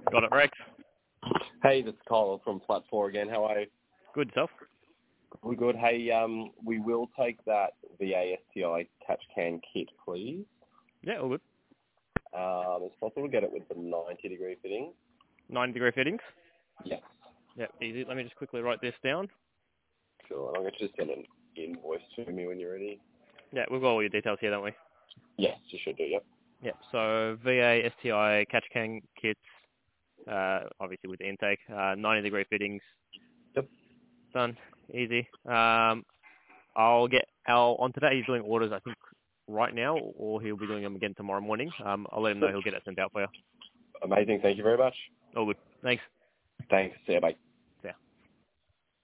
Got it, Rex. Hey, this is Kyle from Flat 4 again. How are you? Good stuff. We're good. Hey, we will take that VASTI catch can kit, please. Yeah, all good. It's possible to get it with the 90-degree fitting. 90-degree fittings? Yes. Yep, easy. Let me just quickly write this down. Sure. I'm going to just send an invoice to me when you're ready. Yeah, we've got all your details here, don't we? Yes, you should do, yep. Yep, so VASTI catch can kits, obviously with the intake, 90-degree fittings. Yep. Done. Easy. I'll get Al on today. He's doing orders, I think, right now, or he'll be doing them again tomorrow morning. I'll let him know he'll get it sent out for you. Amazing. Thank you very much. All good. Thanks. Thanks. See you. Bye.